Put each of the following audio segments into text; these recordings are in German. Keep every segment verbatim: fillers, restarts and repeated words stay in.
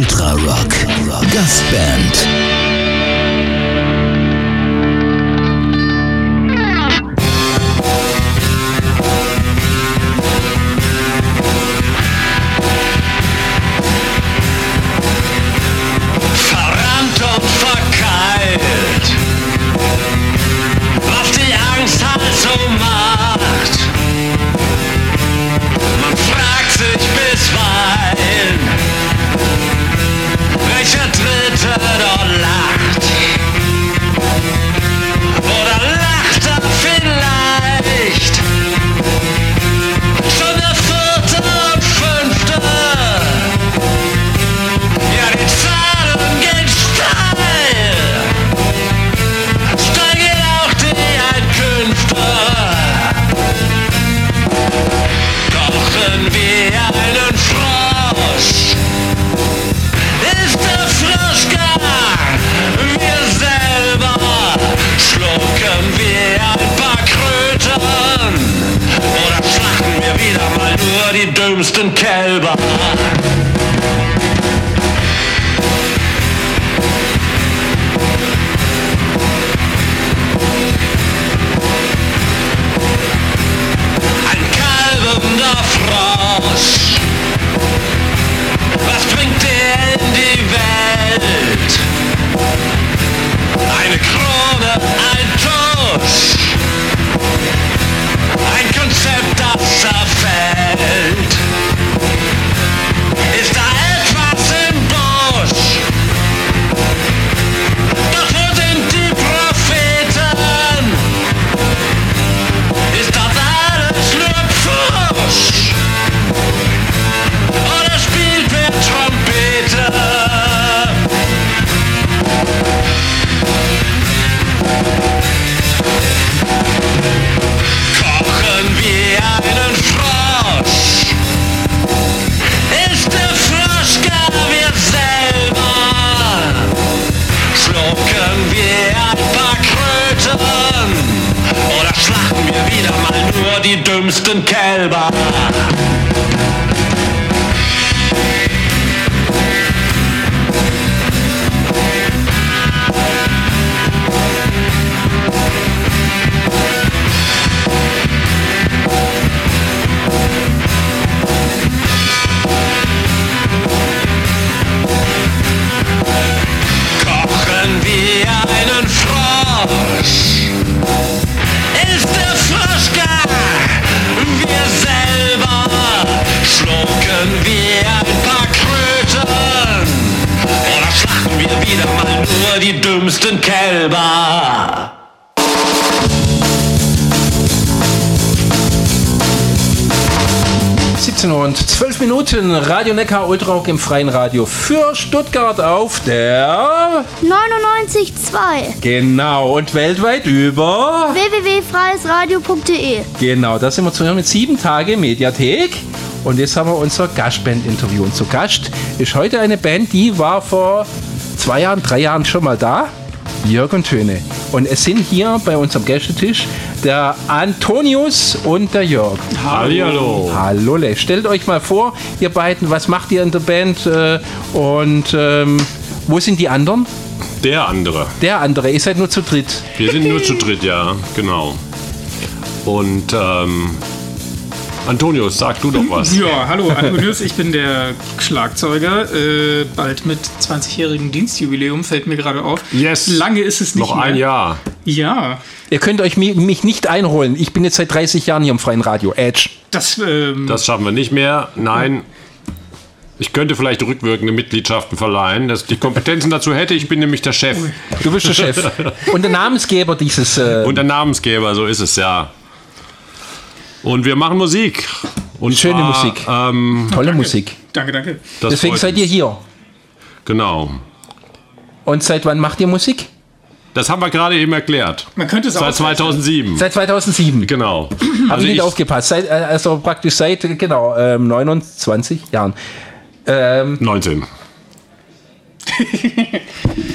Ultra Rock. Gastband. Kälber. Ein kalbender Frosch. Was bringt er in die Welt? Eine Krone, ein Tusch. Ein Konzept, das zerfällt. Ist da etwas im Busch? Doch wo sind die Propheten? Ist das alles nur Pfusch? Oder spielt wer Trompete? Kochen wir einen Frosch? Ist der Frosch gar wir selber? Schlucken wir ein paar Kröten? Oder schlachten wir wieder mal nur die dümmsten Kälber? Kochen wir einen Frosch? Ist der Frosch gar wir selber? Schlucken wir ein paar Kröten? Oder schlachten wir wieder mal nur die dümmsten Kälber? siebzehn Uhr und zwölf Minuten, Radio Neckar Ultra Rock im freien Radio für Stuttgart auf der neunundneunzig Komma zwei. Genau, und weltweit über w w w punkt freies radio punkt d e. Genau, da sind wir zu hören mit sieben Tage Mediathek. Und jetzt haben wir unser Gastband-Interview. Und zu Gast ist heute eine Band, die war vor zwei Jahren, drei Jahren schon mal da. Jörg und Töne. Und es sind hier bei unserem Gästetisch der Antonius und der Jörg. Hallihallo. Hallo, stellt euch mal vor, ihr beiden, was macht ihr in der Band äh, und ähm, wo sind die anderen? Der andere. Der andere, ihr seid nur zu dritt. Wir sind nur zu dritt, ja, genau. Und ähm, Antonius, sag du doch was. Ja, hallo, Antonius, ich bin der Schlagzeuger. Äh, bald mit zwanzigjährigem Dienstjubiläum, fällt mir gerade auf. Yes. Lange ist es nicht Noch mehr. ein Jahr. Ja. Ihr könnt euch mi- mich nicht einholen. Ich bin jetzt seit dreißig Jahren hier im freien Radio. Edge. Das, ähm, Das schaffen wir nicht mehr. Nein. Ich könnte vielleicht rückwirkende Mitgliedschaften verleihen. Das, die Kompetenzen dazu hätte ich, bin nämlich der Chef. Du bist der Chef. Und der Namensgeber dieses... Äh, Und der Namensgeber, so ist es ja. Und wir machen Musik. Und Schöne zwar, Musik. Ähm, tolle danke. Musik. Danke, danke. das Deswegen freut seid ihr uns. hier. Genau. Und seit wann macht ihr Musik? Das haben wir gerade eben erklärt. Man könnte es Seit auch zweitausendsieben. Seit zweitausendsieben. Genau. Habe ich nicht aufgepasst. Seit, äh, also praktisch seit, genau, ähm, neunundzwanzig Jahren. Ähm, neunzehn.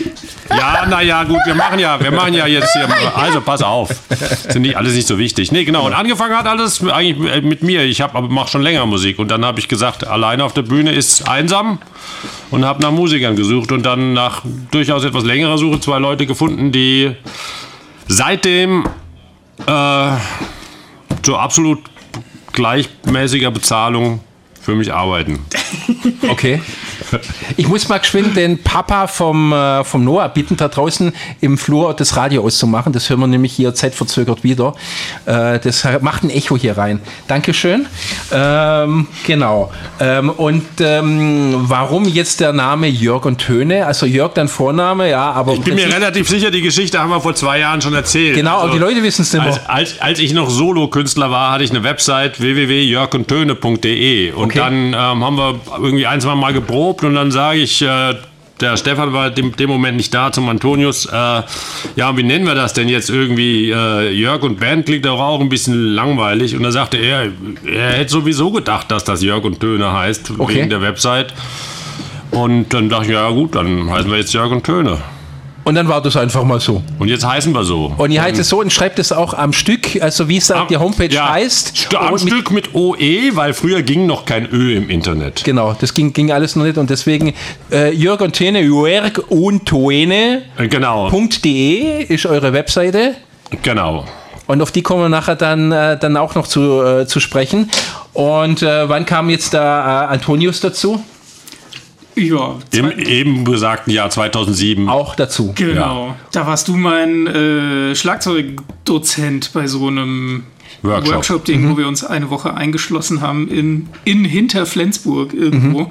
Ja, naja, gut, wir machen ja, wir machen ja jetzt hier, also pass auf, sind nicht alles nicht so wichtig. Nee, genau, und angefangen hat alles eigentlich mit mir. Ich habe, mache schon länger Musik und dann habe ich gesagt, alleine auf der Bühne ist einsam und habe nach Musikern gesucht und dann nach durchaus etwas längerer Suche zwei Leute gefunden, die seitdem äh, zu absolut gleichmäßiger Bezahlung für mich arbeiten. Okay. Ich muss mal geschwind den Papa vom, äh, vom Noah bitten, da draußen im Flur das Radio auszumachen. Das hören wir nämlich hier zeitverzögert wieder. Äh, das macht ein Echo hier rein. Dankeschön. Ähm, genau. Ähm, und ähm, warum jetzt der Name Jörg und Töne? Also Jörg dein Vorname, ja, aber... Ich bin mir relativ sicher, die Geschichte haben wir vor zwei Jahren schon erzählt. Genau, also, aber die Leute wissen es nicht mehr. Als, als, als ich noch Solo-Künstler war, hatte ich eine Website w w w punkt jörg und töne punkt d e und Okay. dann ähm, haben wir irgendwie ein, zwei Mal geprobt und dann sage ich, äh, der Stefan war in dem Moment nicht da, zum Antonius, äh, ja, wie nennen wir das denn jetzt irgendwie? Äh, Jörg und Band klingt doch auch ein bisschen langweilig. Und da sagte er, er hätte sowieso gedacht, dass das Jörg und Töne heißt, Okay. wegen der Website. Und dann dachte ich, ja gut, dann heißen wir jetzt Jörg und Töne. Und dann war das einfach mal so. Und jetzt heißen wir so. Und ihr heißt es so und schreibt es auch am Stück, also wie es Am- die Homepage ja, heißt. St- Am Und mit- Stück mit O E, weil früher ging noch kein Ö im Internet. Genau, das ging, ging alles noch nicht und deswegen äh, Jörg und Töne, jörg und töne Äh, Genau, punkt d e ist eure Webseite. genau. Und auf die kommen wir nachher dann, äh, dann auch noch zu, äh, zu sprechen. Und äh, wann kam jetzt der äh, Antonius dazu? Ja, Im eben besagten Jahr zweitausendsieben. Auch dazu. genau. Da warst du mein äh, Schlagzeugdozent bei so einem Workshop. Workshop-Ding, wo wir uns eine Woche eingeschlossen haben in, in Hinterflensburg irgendwo.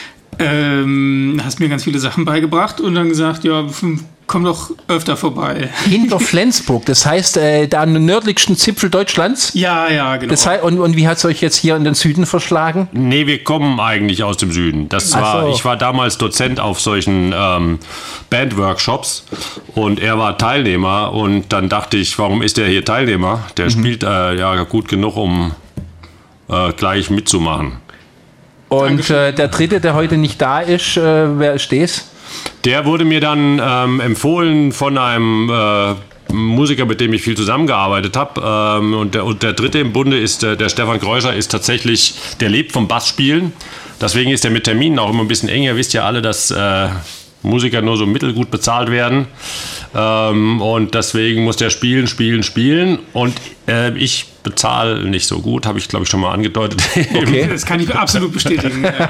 Ähm, hast mir ganz viele Sachen beigebracht und dann gesagt, ja, komm doch öfter vorbei. Hinter Flensburg, das heißt, äh, da am nördlichsten Zipfel Deutschlands. Ja, ja, genau. Das heißt, und, und wie hat es euch jetzt hier in den Süden verschlagen? Nee, wir kommen eigentlich aus dem Süden. Das Ach war, so. ich war damals Dozent auf solchen ähm, Bandworkshops und er war Teilnehmer und dann dachte ich, warum ist der hier Teilnehmer? Der spielt äh, ja gut genug, um äh, gleich mitzumachen. Und äh, der dritte, der heute nicht da ist, äh, wer ist das? Der wurde mir dann ähm, empfohlen von einem äh, Musiker, mit dem ich viel zusammengearbeitet habe. Ähm, und, der, und der dritte im Bunde ist äh, der Stefan Kreuscher, ist tatsächlich, der lebt vom Bassspielen. Deswegen ist er mit Terminen auch immer ein bisschen eng. Ihr wisst ja alle, dass äh, Musiker nur so mittelgut bezahlt werden. Ähm, und deswegen muss der spielen, spielen, spielen. Und äh, ich bezahle nicht so gut, habe ich glaube ich schon mal angedeutet. Okay. Das kann ich absolut bestätigen. Ja.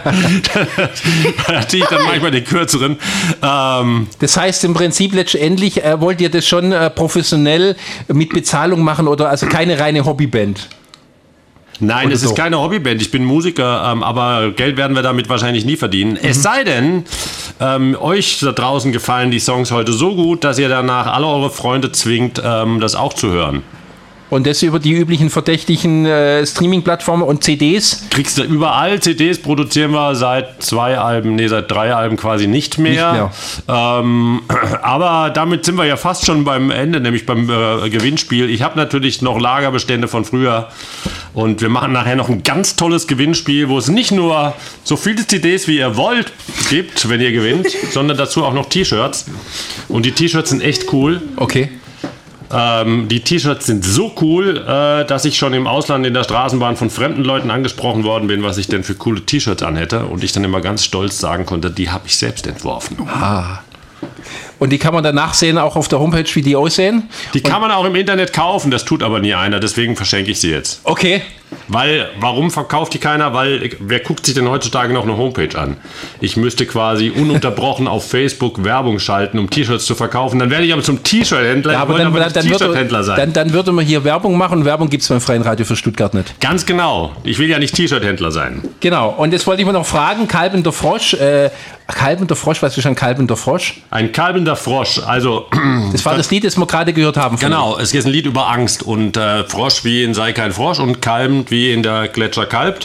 Da ziehe ich dann manchmal den kürzeren. Ähm, Das heißt im Prinzip letztendlich, äh, wollt ihr das schon äh, professionell mit Bezahlung machen oder also keine reine Hobbyband? Nein, Oder es so. ist keine Hobbyband. Ich bin Musiker, ähm, aber Geld werden wir damit wahrscheinlich nie verdienen. Es sei denn, ähm, euch da draußen gefallen die Songs heute so gut, dass ihr danach alle eure Freunde zwingt, ähm, das auch zu hören. Und das über die üblichen verdächtigen äh, Streaming-Plattformen und C Ds? Kriegst du überall. C Ds produzieren wir seit zwei Alben, nee, seit drei Alben quasi nicht mehr. Nicht Ähm, aber damit sind wir ja fast schon beim Ende, nämlich beim äh, Gewinnspiel. Ich habe natürlich noch Lagerbestände von früher und wir machen nachher noch ein ganz tolles Gewinnspiel, wo es nicht nur so viele C Ds wie ihr wollt gibt, wenn ihr gewinnt, sondern dazu auch noch T-Shirts. Und die T-Shirts sind echt cool. Okay. Ähm, die T-Shirts sind so cool, äh, dass ich schon im Ausland in der Straßenbahn von fremden Leuten angesprochen worden bin, was ich denn für coole T-Shirts anhätte. Und ich dann immer ganz stolz sagen konnte, die habe ich selbst entworfen. Und die kann man dann nachsehen, auch auf der Homepage, wie die aussehen? Die kann man auch im Internet kaufen, das tut aber nie einer, deswegen verschenke ich sie jetzt. Okay. Weil, warum verkauft die keiner? Weil, wer guckt sich denn heutzutage noch eine Homepage an? Ich müsste quasi ununterbrochen auf Facebook Werbung schalten, um T-Shirts zu verkaufen. Dann werde ich aber zum T-Shirt-Händler. Ja, Ich aber wollte dann, aber dann, nicht dann, T-Shirt-Händler würde, sein. dann, dann würde man hier Werbung machen. Werbung gibt es beim Freien Radio für Stuttgart nicht. Ganz genau. Ich will ja nicht T-Shirt-Händler sein. Genau. Und jetzt wollte ich mal noch fragen, kalbender Frosch, äh, kalbender Frosch, was ist ein kalbender Frosch? Ein kalbender Frosch, also... Das war das Lied, das wir gerade gehört haben. von Genau, es ist ein Lied über Angst und äh, Frosch wie in Sei kein Frosch und kalbend wie in der Gletscher kalbt.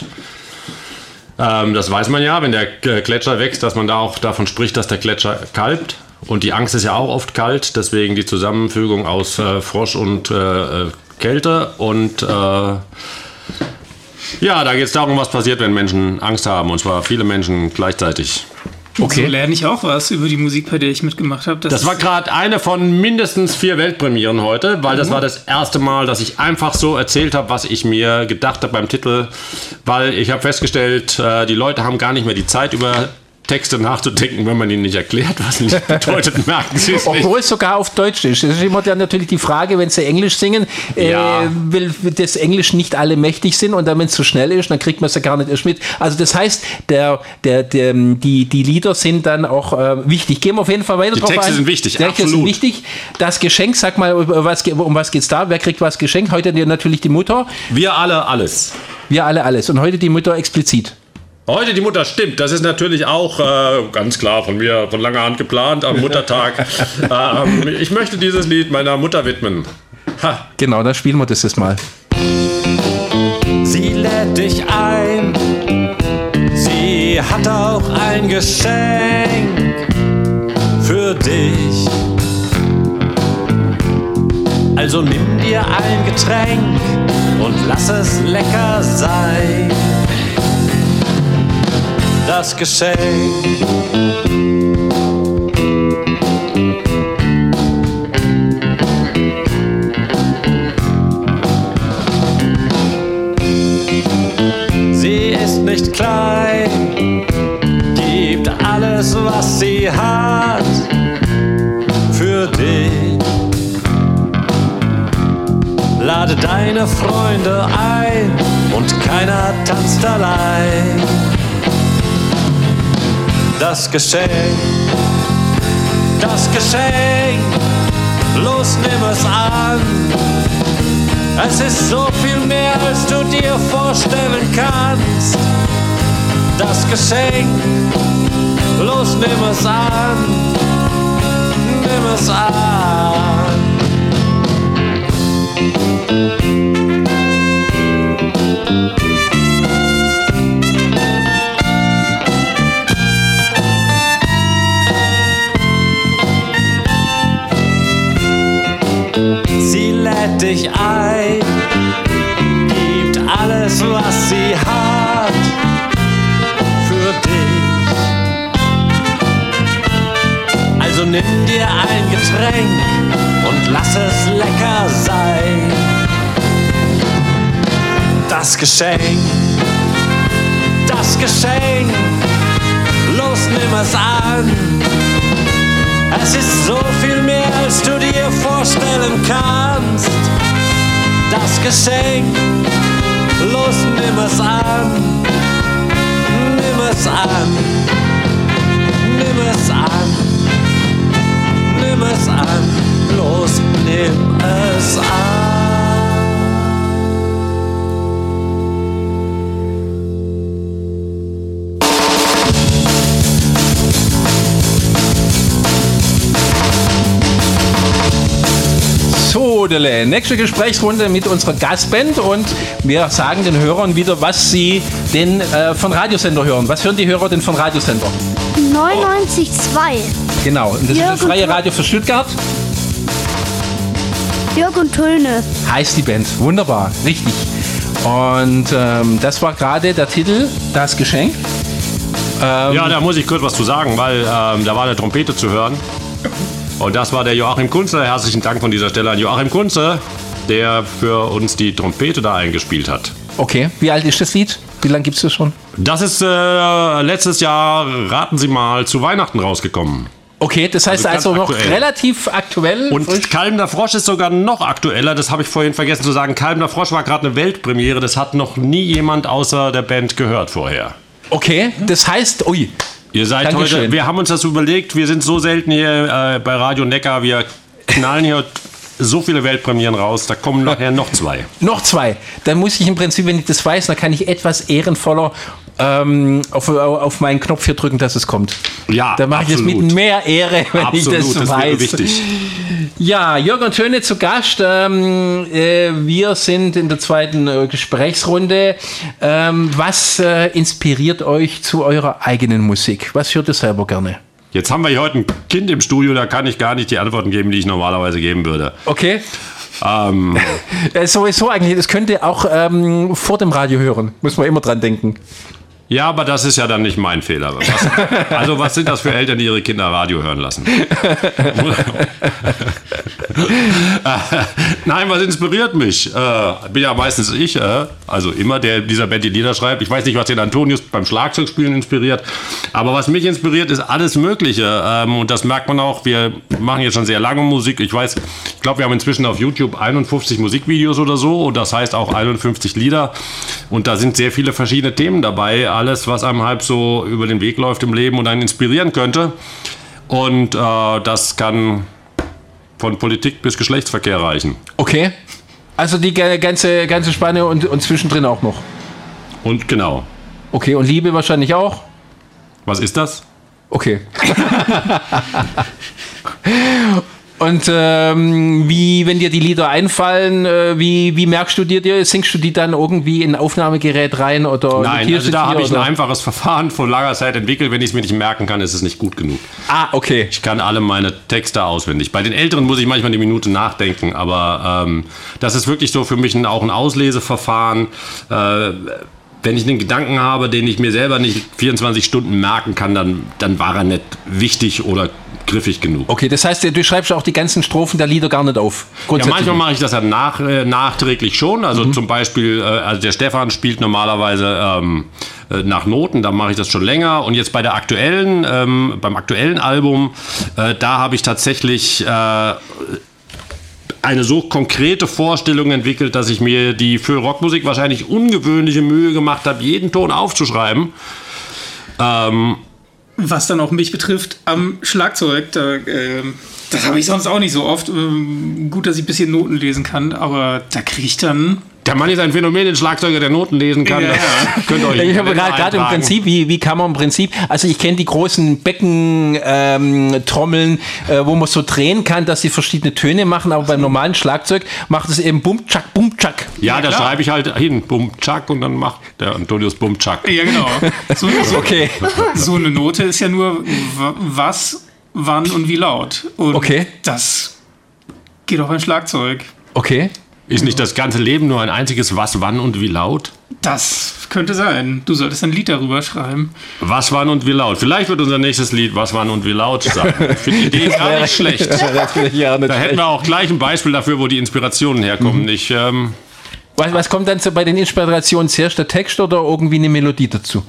Ähm, das weiß man ja, wenn der äh, Gletscher wächst, dass man da auch davon spricht, dass der Gletscher kalbt. Und die Angst ist ja auch oft kalt, deswegen die Zusammenfügung aus äh, Frosch und äh, äh, Kälte. Und äh, ja, da geht es darum, was passiert, wenn Menschen Angst haben. Und zwar viele Menschen gleichzeitig. Okay. So lerne ich auch was über die Musik, bei der ich mitgemacht habe. Das war gerade eine von mindestens vier Weltpremieren heute, weil das war das erste Mal, dass ich einfach so erzählt habe, was ich mir gedacht habe beim Titel, weil ich habe festgestellt, die Leute haben gar nicht mehr die Zeit, über Texte nachzudenken, wenn man ihnen nicht erklärt, was nicht bedeutet, merken sie es nicht. Obwohl es sogar auf Deutsch ist. Das ist immer dann natürlich die Frage, wenn sie Englisch singen, Ja. äh, weil das Englisch nicht alle mächtig sind und dann, wenn es zu schnell ist, dann kriegt man es ja gar nicht erst mit. Also das heißt, der, der, der, die, die Lieder sind dann auch äh, wichtig. Gehen wir auf jeden Fall weiter Die drauf Texte ein. sind wichtig, Die Texte absolut. sind wichtig. Das Geschenk, sag mal, um was, um was geht's da? Wer kriegt was geschenkt? Heute natürlich die Mutter. Wir alle alles. Wir alle alles. Und heute die Mutter explizit. Heute die Mutter, stimmt. Das ist natürlich auch äh, ganz klar von mir von langer Hand geplant am Muttertag. ähm, ich möchte dieses Lied meiner Mutter widmen. Ha. Genau, dann spielen wir das jetzt mal. Sie lädt dich ein, sie hat auch ein Geschenk für dich. Also nimm dir ein Getränk und lass es lecker sein. Das Geschenk. Sie ist nicht klein, gibt alles, was sie hat, für dich. Lade deine Freunde ein und keiner tanzt allein. Das Geschenk, das Geschenk, los nimm es an. Es ist so viel mehr, als du dir vorstellen kannst. Das Geschenk, los nimm es an, nimm es an. Sie lädt dich ein, gibt alles, was sie hat, für dich. Also nimm dir ein Getränk und lass es lecker sein. Das Geschenk, das Geschenk, los nimm es an. Es ist so viel mehr, als du dir vorstellen kannst. Das Geschenk, los nimm es an. Nimm es an. Nimm es an. Nimm es an. Los nimm es an. So, Dele, nächste Gesprächsrunde mit unserer Gastband und wir sagen den Hörern wieder, was sie denn äh, von Radiosender hören. Was hören die Hörer denn von Radiosender? neunundneunzig Komma zwei. Genau, und das ist Jörg das und freie Tö- Radio für Stuttgart. Jörg und Töne. Heißt die Band. Wunderbar, richtig. Und ähm, das war gerade der Titel, Das Geschenk. Ähm, Ja, da muss ich kurz was zu sagen, weil ähm, da war eine Trompete zu hören. Und das war der Joachim Kunze. Herzlichen Dank von dieser Stelle an Joachim Kunze, der für uns die Trompete da eingespielt hat. Okay, wie alt ist das Lied? Wie lange gibt es das schon? Das ist äh, letztes Jahr, raten Sie mal, zu Weihnachten rausgekommen. Okay, das heißt Also also, ganz noch aktuell. relativ aktuell. Und frisch. Kalmender Frosch ist sogar noch aktueller, das habe ich vorhin vergessen zu sagen. Kalmender Frosch war gerade eine Weltpremiere, das hat noch nie jemand außer der Band gehört vorher. Okay, das heißt, ui, Ihr seid Dankeschön. heute, wir haben uns das überlegt, wir sind so selten hier äh, bei Radio Neckar, wir knallen hier so viele Weltpremieren raus, da kommen nachher noch zwei. noch zwei. Dann muss ich im Prinzip, wenn ich das weiß, dann kann ich etwas ehrenvoller ähm, auf, auf meinen Knopf hier drücken, dass es kommt. Ja, Da mache ich das absolut. mit mehr Ehre, wenn Absolut, ich das, das weiß. wäre wichtig. Ja, Jörg und Töne zu Gast. Ähm, äh, wir sind in der zweiten äh, Gesprächsrunde. Ähm, was äh, inspiriert euch zu eurer eigenen Musik? Was hört ihr selber gerne? Jetzt haben wir hier heute ein Kind im Studio, da kann ich gar nicht die Antworten geben, die ich normalerweise geben würde. Okay. Ähm, Äh, sowieso eigentlich, das könnt ihr auch ähm, vor dem Radio hören. Muss man immer dran denken. Ja, aber das ist ja dann nicht mein Fehler. Was, also was sind das für Eltern, die ihre Kinder Radio hören lassen? Nein, was inspiriert mich? Äh, bin ja meistens ich, äh, also immer der dieser Band die Lieder schreibt. Ich weiß nicht, was den Antonius beim Schlagzeugspielen inspiriert, aber was mich inspiriert, ist alles Mögliche. Ähm, und das merkt man auch. Wir machen jetzt schon sehr lange Musik. Ich weiß, ich glaube, wir haben inzwischen auf YouTube einundfünfzig Musikvideos oder so und das heißt auch einundfünfzig Lieder. Und da sind sehr viele verschiedene Themen dabei. Alles, was einem halb so über den Weg läuft im Leben und einen inspirieren könnte. Und äh, das kann von Politik bis Geschlechtsverkehr reichen. Okay. Also die ganze, ganze Spanne und, und zwischendrin auch noch. Und genau. Okay, und Liebe wahrscheinlich auch? Was ist das? Okay. Und ähm, wie, wenn dir die Lieder einfallen, äh, wie, wie merkst du dir, dir, singst du die dann irgendwie in ein Aufnahmegerät rein oder Nein, also da habe ich oder? ein einfaches Verfahren vor langer Zeit entwickelt. Wenn ich es mir nicht merken kann, ist es nicht gut genug. Ah, okay. Ich kann alle meine Texte auswendig. Bei den Älteren muss ich manchmal eine Minute nachdenken, aber ähm, das ist wirklich so für mich ein, auch ein Ausleseverfahren. Äh, Wenn ich einen Gedanken habe, den ich mir selber nicht vierundzwanzig Stunden merken kann, dann, dann war er nicht wichtig oder griffig genug. Okay, das heißt, du schreibst auch die ganzen Strophen der Lieder gar nicht auf? Ja, manchmal mache ich das ja nach, äh, nachträglich schon. Also mhm. zum Beispiel, äh, also der Stefan spielt normalerweise ähm, äh, nach Noten, da mache ich das schon länger. Und jetzt bei der aktuellen, ähm, beim aktuellen Album, äh, da habe ich tatsächlich äh, eine so konkrete Vorstellung entwickelt, dass ich mir die für Rockmusik wahrscheinlich ungewöhnliche Mühe gemacht habe, jeden Ton aufzuschreiben. Ähm, Was dann auch mich betrifft, am Schlagzeug, da, äh, das habe ich sonst auch nicht so oft. Ähm, gut, dass ich ein bisschen Noten lesen kann, aber da kriege ich dann... Der Mann ist ein Phänomen, den Schlagzeuger, der Noten lesen kann. Ja, das ja. könnt ihr euch Ich habe gerade im Prinzip, wie, wie kann man im Prinzip, also ich kenne die großen Beckentrommeln, ähm, äh, wo man so drehen kann, dass sie verschiedene Töne machen, aber beim normalen Schlagzeug macht es eben Bum, Tschak, Bum, Tschak. Ja, Ja, da klar. schreibe ich halt hin, Bum, Tschak, und dann macht der Antonius Bum, Tschak. Ja, genau. So, so, Okay. so eine Note ist ja nur w- was, wann und wie laut. Und Okay. das geht auch beim Schlagzeug. Okay. Ist nicht das ganze Leben nur ein einziges Was, Wann und Wie laut? Das könnte sein. Du solltest ein Lied darüber schreiben. Was, Wann und Wie laut? Vielleicht wird unser nächstes Lied Was, Wann und Wie laut sein. Ich finde die Idee gar nicht schlecht. Ja, nicht Da hätten wir auch gleich ein Beispiel dafür, wo die Inspirationen herkommen. Mhm. Ich, ähm, was, was kommt dann so bei den Inspirationen zuerst, der Text oder irgendwie eine Melodie dazu?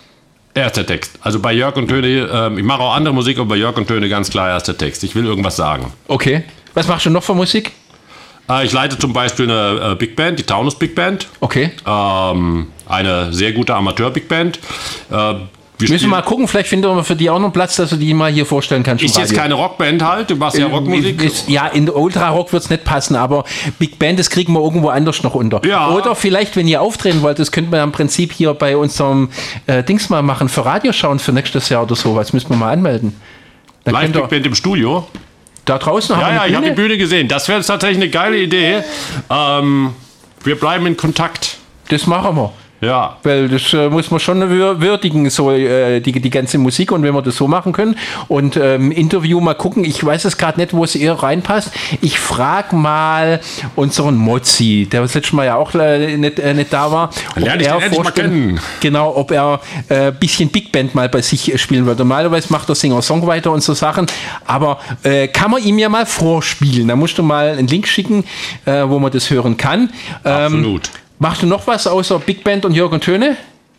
erster Text. Also bei Jörg und Töne, ähm, ich mache auch andere Musik, aber bei Jörg und Töne ganz klar erster Text. Ich will irgendwas sagen. Okay. Was machst du noch für Musik? Äh, ich leite zum Beispiel eine äh, Big Band, die Taunus Big Band. Okay. Ähm, eine sehr gute Amateur-Big Band. Äh, wir Müssen wir spielen- mal gucken, vielleicht finden wir für die auch noch Platz, dass du die mal hier vorstellen kannst. im Ist jetzt Radio. keine Rockband halt, du machst ja Rockmusik. Ist, ja, in Ultra-Rock wird es nicht passen, aber Big Band, das kriegen wir irgendwo anders noch unter. Ja. Oder vielleicht, wenn ihr auftreten wollt, das könnten wir im Prinzip hier bei unserem äh, Dings mal machen, für Radio schauen für nächstes Jahr oder sowas. Müssen wir mal anmelden. Dann Live könnt Big ihr, Band im Studio. da draußen Ja, haben ja, wir ich eine habe die Bühne. Bühne gesehen. Das wäre jetzt tatsächlich eine geile Idee. Ähm, wir bleiben in Kontakt. Das machen wir. Ja. Weil das äh, muss man schon wür- würdigen, so äh, die, die ganze Musik, und wenn wir das so machen können und ähm, Interview mal gucken, ich weiß es gerade nicht, wo es eher reinpasst. Ich frage mal unseren Mozzi, der das letzte Mal ja auch äh, nicht, äh, nicht da war. ob Lerne ich er den endlich mal vorstellen- kennen. Genau, ob er ein äh, bisschen Big Band mal bei sich äh, spielen würde. Normalerweise macht er Singer-Songwriter und so Sachen, aber äh, kann man ihm ja mal vorspielen. Da musst du mal einen Link schicken, äh, wo man das hören kann. Ähm, Absolut. Machst du noch was außer Big Band und Jörg und Töne?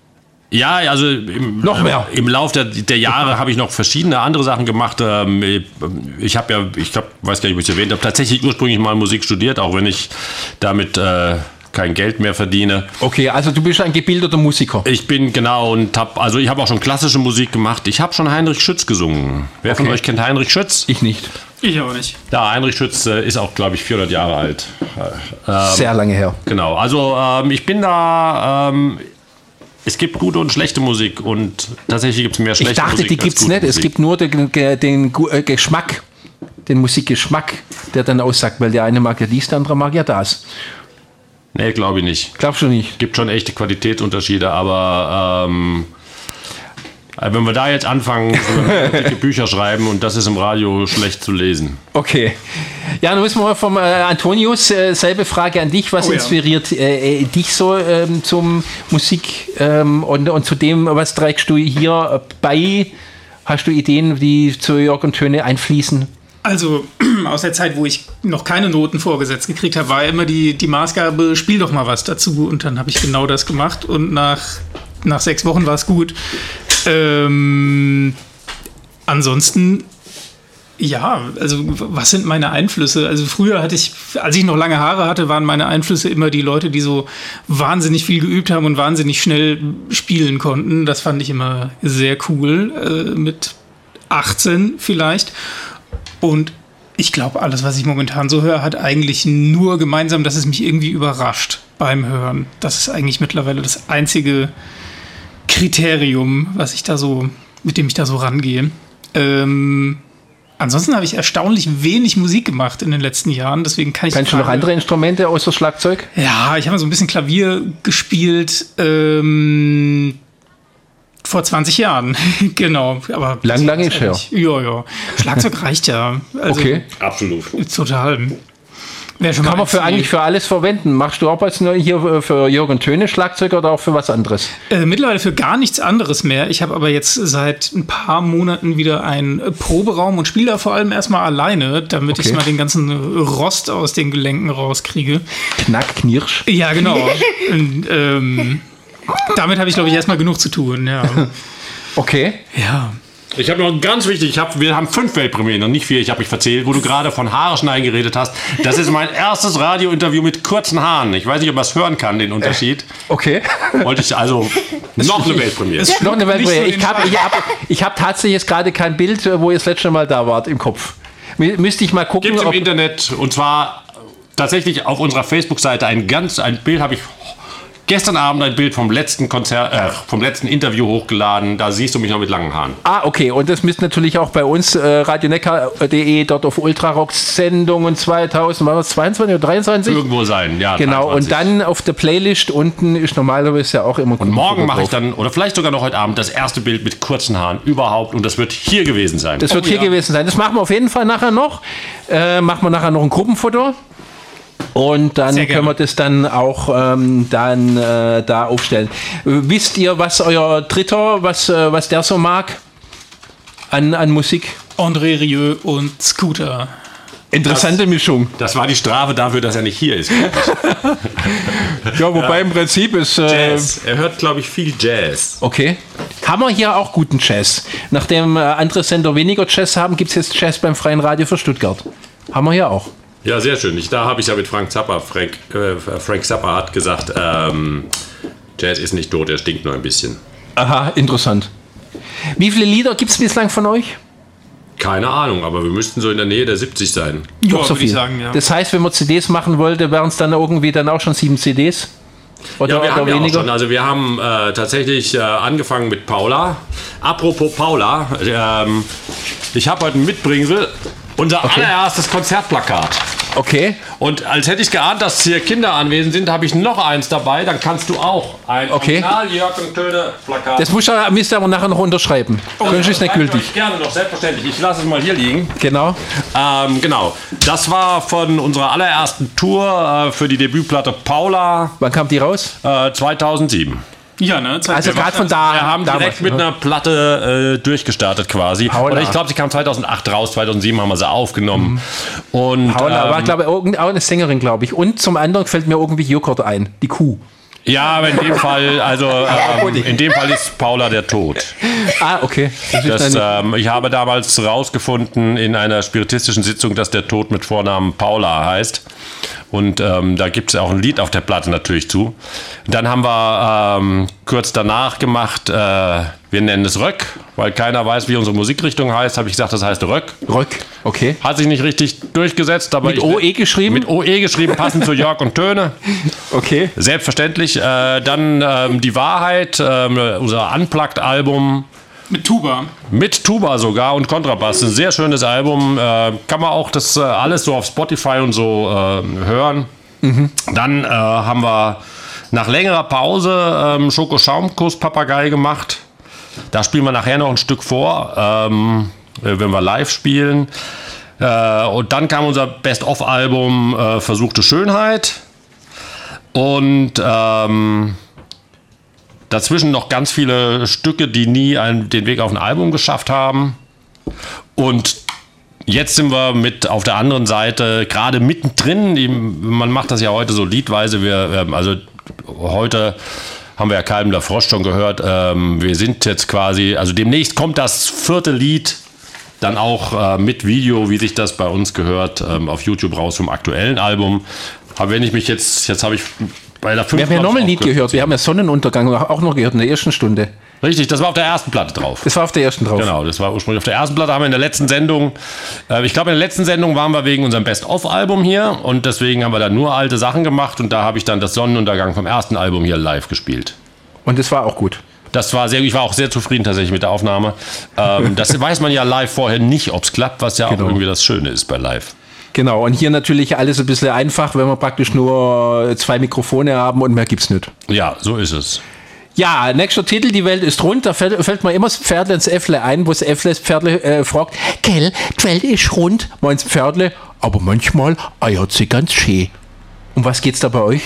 Ja, also im, Noch mehr. Im Lauf der, der Jahre habe ich noch verschiedene andere Sachen gemacht. Ähm, Ich habe ja, ich glaub, weiß gar nicht, ob ich es erwähnt habe, tatsächlich ursprünglich mal Musik studiert, auch wenn ich damit äh, kein Geld mehr verdiene. Okay, also du bist ein gebildeter Musiker. Ich bin genau und habe, also ich habe auch schon klassische Musik gemacht. Ich habe schon Heinrich Schütz gesungen. Wer von Okay. euch kennt Heinrich Schütz? Ich nicht. Ich auch nicht. Ja, Heinrich Schütz äh, ist auch, glaube ich, vierhundert Jahre alt. Ähm, Sehr lange her. Genau, also ähm, ich bin da, ähm, es gibt gute und schlechte Musik und tatsächlich gibt es mehr schlechte Ich dachte, Musik die als gibt es gute nicht. Es Musik. gibt nur den, den, den Gu- äh, Geschmack, den Musikgeschmack, der dann aussagt, weil der eine mag ja dies, der andere mag ja das. Nee, glaube ich nicht. Glaubst du nicht? Gibt schon echte Qualitätsunterschiede, aber ähm, Also wenn wir da jetzt anfangen, so dicke Bücher schreiben und das ist im Radio schlecht zu lesen. Okay. Ja, dann müssen wir vom äh, Antonius, äh, selbe Frage an dich. Was Oh ja. inspiriert äh, dich so ähm, zum Musik ähm, und, und zu dem, was trägst du hier bei? Hast du Ideen, die zu Jörg und Töne einfließen? Also aus der Zeit, wo ich noch keine Noten vorgesetzt gekriegt habe, war immer die, die Maßgabe, spiel doch mal was dazu. Und dann habe ich genau das gemacht und nach, nach sechs Wochen war es gut. Ähm, ansonsten, ja, also was sind meine Einflüsse? Also früher hatte ich, als ich noch lange Haare hatte, waren meine Einflüsse immer die Leute, die so wahnsinnig viel geübt haben und wahnsinnig schnell spielen konnten. Das fand ich immer sehr cool, äh, mit achtzehn vielleicht. Und ich glaube, alles, was ich momentan so höre, hat eigentlich nur gemeinsam, dass es mich irgendwie überrascht beim Hören. Das ist eigentlich mittlerweile das einzige Kriterium, was ich da so, mit dem ich da so rangehe. Ähm, ansonsten habe ich erstaunlich wenig Musik gemacht in den letzten Jahren, deswegen kann ich... Kannst du noch andere Instrumente außer Schlagzeug? Ja, ich habe so ein bisschen Klavier gespielt, ähm, vor zwanzig Jahren, genau. Aber Lang, lang ist her. Ja, ja. Schlagzeug reicht ja. Also, Okay. Absolut. total. Wer schon Kann mal man für erzählt. eigentlich für alles verwenden. Machst du auch jetzt nur hier für Jörg und Töne Schlagzeug oder auch für was anderes? Äh, mittlerweile für gar nichts anderes mehr. Ich habe aber jetzt seit ein paar Monaten wieder einen Proberaum und spiele da vor allem erstmal alleine, damit Okay. ich mal den ganzen Rost aus den Gelenken rauskriege. Knack, Knirsch. Ja, genau. Und, ähm, damit habe ich, glaube ich, erstmal genug zu tun. Ja. Okay. Ja. Ich habe noch ganz wichtig, ich hab, wir haben fünf Weltpremieren und nicht vier, ich habe mich verzählt, wo du gerade von Haare schneiden geredet hast. Das ist mein erstes Radiointerview mit kurzen Haaren. Ich weiß nicht, ob man es hören kann, den Unterschied. Okay. Wollte ich also noch eine Weltpremiere. Das ist noch eine Nicht so Weltpremiere. Ich habe ich hab, ich hab tatsächlich jetzt gerade kein Bild, wo ihr das letzte Mal da wart, im Kopf. Mü- Müsste ich mal gucken, Gibt es im ob... Internet und zwar tatsächlich auf unserer Facebook-Seite ein ganz, ein Bild habe ich gestern Abend ein Bild vom letzten Konzert, äh, vom letzten Interview hochgeladen. Da siehst du mich noch mit langen Haaren. Ah, okay. Und das müsste natürlich auch bei uns, äh, radioneckar punkt de, dort auf Ultrarock-Sendungen zweitausend, war das zweiundzwanzig oder dreiundzwanzig? Irgendwo sein, ja. Genau, und dreiundzwanzig. dann auf der Playlist unten ist normalerweise ja auch immer... Und morgen mache ich dann, oder vielleicht sogar noch heute Abend, das erste Bild mit kurzen Haaren überhaupt. Und das wird hier gewesen sein. Das wird Oh, hier ja. gewesen sein. Das machen wir auf jeden Fall nachher noch. Äh, machen wir nachher noch ein Gruppenfoto. Und dann Sehr gerne. können wir das dann auch ähm, dann äh, da aufstellen. Äh, wisst ihr, was euer Dritter, was, äh, was der so mag an, an Musik? André Rieu und Scooter. Interessante Mischung. Das war die Strafe dafür, dass er nicht hier ist. Ja, wobei im Prinzip ist... Äh, Jazz. Er hört, glaube ich, viel Jazz. okay. Haben wir hier auch guten Jazz? Nachdem äh, andere Sender weniger Jazz haben, gibt es jetzt Jazz beim Freien Radio für Stuttgart. Haben wir hier auch. Ja, sehr schön. Ich, da habe ich ja mit Frank Zappa, Frank, äh, Frank Zappa hat gesagt, ähm, Jazz ist nicht tot, er stinkt nur ein bisschen. Aha, interessant. Wie viele Lieder gibt es bislang von euch? Keine Ahnung, aber wir müssten so in der Nähe der siebzig sein. Ja, Doch so würde ich viel. sagen, ja. Das heißt, wenn man C Ds machen wollte, wären es dann irgendwie dann auch schon sieben C Ds? Oder, Ja, wir oder haben ja auch weniger? schon. Also wir haben äh, tatsächlich äh, angefangen mit Paula. Apropos Paula, ähm, ich habe heute ein Mitbringsel, unser allererstes Konzertplakat. Okay. Und als hätte ich geahnt, dass hier Kinder anwesend sind, habe ich noch eins dabei. Dann kannst du auch ein Okay. Original Jörg und Töne Plakat. Das muss er, müsst ihr aber nachher noch unterschreiben. Sonst ist es nicht Schreibt gültig. euch gerne noch, selbstverständlich. Ich lasse es mal hier liegen. Genau. Ähm, genau. Das war von unserer allerersten Tour äh, für die Debütplatte Paula Wann kam die raus? äh, zweitausendsieben. Ja, ne? Also gerade von da. Wir haben direkt damals, mit ne? einer Platte äh, durchgestartet quasi. Paula. Oder ich glaube, sie kam zweitausendacht raus, zweitausendsieben haben wir sie aufgenommen. Und Paula war, ähm, glaube ich, irgend- auch eine Sängerin, glaube ich. Und zum anderen fällt mir irgendwie Joghurt ein. Die Kuh. ja, aber in dem Fall, also ähm, in dem Fall ist Paula der Tod. Ah, okay. Das ist Das, dann- ähm, ich habe damals rausgefunden in einer spiritistischen Sitzung, dass der Tod mit Vornamen Paula heißt. Und ähm, da gibt es auch ein Lied auf der Platte natürlich zu. Dann haben wir ähm, kurz danach gemacht, äh, wir nennen es Röck, weil keiner weiß, wie unsere Musikrichtung heißt, habe ich gesagt, das heißt Röck. Röck. Okay. Hat sich nicht richtig durchgesetzt, aber Mit ich, O E geschrieben? Mit O E geschrieben, passend zu Jörg und Töne. Okay. Selbstverständlich. Äh, dann ähm, Die Wahrheit, ähm, unser Unplugged-Album. Mit Tuba. Mit Tuba sogar und Kontrabass. Ein sehr schönes Album. Äh, kann man auch das äh, alles so auf Spotify und so äh, hören. Dann äh, haben wir nach längerer Pause ähm, Schoko-Schaumkuss-Papagei gemacht. Da spielen wir nachher noch ein Stück vor, ähm, wenn wir live spielen. Äh, und dann kam unser Best-of-Album äh, Versuchte Schönheit. Und ähm, dazwischen noch ganz viele Stücke, die nie einen, den Weg auf ein Album geschafft haben. Und jetzt sind wir mit auf der anderen Seite gerade mittendrin. Die, man macht das ja heute so liedweise. Wir, also heute haben wir ja Kalben der Frosch schon gehört. Ähm, wir sind jetzt quasi, also demnächst kommt das vierte Lied dann auch äh, mit Video, wie sich das bei uns gehört, ähm, auf YouTube raus vom aktuellen Album. Aber wenn ich mich jetzt, jetzt habe ich bei der fünften... Wir haben ja noch ein Lied gehört, wir haben ja Sonnenuntergang auch noch gehört in der ersten Stunde. Richtig, das war auf der ersten Platte drauf. Das war auf der ersten drauf. Genau, das war ursprünglich auf der ersten Platte. Haben wir in der letzten Sendung, äh, ich glaube in der letzten Sendung waren wir wegen unserem Best-of-Album hier und deswegen haben wir da nur alte Sachen gemacht und da habe ich dann das Sonnenuntergang vom ersten Album hier live gespielt. Und das war auch gut. Das war sehr, ich war auch sehr zufrieden tatsächlich mit der Aufnahme. Ähm, das weiß man ja live vorher nicht, ob es klappt, was ja Genau. auch irgendwie das Schöne ist bei live. Genau, und hier natürlich alles ein bisschen einfach, wenn wir praktisch nur zwei Mikrofone haben und mehr gibt's nicht. Ja, so ist es. Ja, nächster Titel, die Welt ist rund, da fällt, fällt mir immer das Pferdle ins Äffle ein, wo das Äffle das Pferdle äh, fragt, Gell, die Welt ist rund, meins Pferdle, aber manchmal eiert sie ganz schön. Um was geht's da bei euch?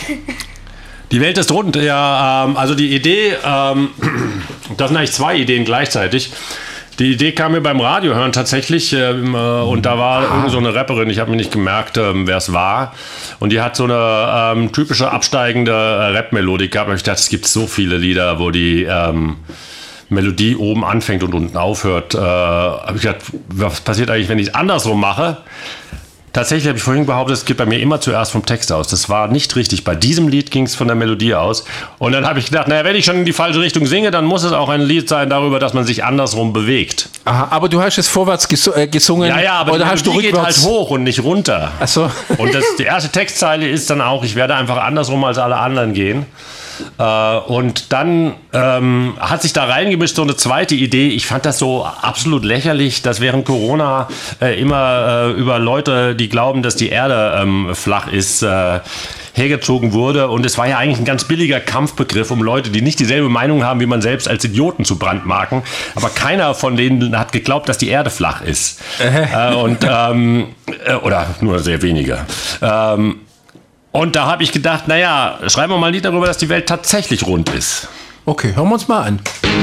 Die Welt ist rund, ja, ähm, also die Idee, ähm, das sind eigentlich zwei Ideen gleichzeitig. Die Idee kam mir beim Radio hören tatsächlich ähm, äh, und da war irgend so eine Rapperin, ich habe mir nicht gemerkt, ähm, wer es war und die hat so eine ähm, typische absteigende äh, Rap-Melodie gehabt und ich dachte, es gibt so viele Lieder, wo die ähm, Melodie oben anfängt und unten aufhört. Äh, habe ich gedacht, was passiert eigentlich, wenn ich es andersrum mache? Tatsächlich habe ich vorhin behauptet, es geht bei mir immer zuerst vom Text aus. Das war nicht richtig. Bei diesem Lied ging es von der Melodie aus. Und dann habe ich gedacht, naja, wenn ich schon in die falsche Richtung singe, dann muss es auch ein Lied sein darüber, dass man sich andersrum bewegt. Aha, aber du hast es vorwärts ges äh, gesungen Ja, ja, aber oder die hast du Melodie geht rückwärts? halt hoch und nicht runter. Ach so. Und das, die erste Textzeile ist dann auch, ich werde einfach andersrum als alle anderen gehen. Äh, und dann ähm, hat sich da reingemischt so eine zweite Idee. Ich fand das so absolut lächerlich, dass während Corona äh, immer äh, über Leute, die glauben, dass die Erde ähm, flach ist, äh, hergezogen wurde. Und es war ja eigentlich ein ganz billiger Kampfbegriff, um Leute, die nicht dieselbe Meinung haben wie man selbst, als Idioten zu brandmarken. Aber keiner von denen hat geglaubt, dass die Erde flach ist. äh, und ähm, äh, oder nur sehr wenige. Ähm, Und da habe ich gedacht, naja, schreiben wir mal ein Lied darüber, dass die Welt tatsächlich rund ist. Okay, hören wir uns mal an.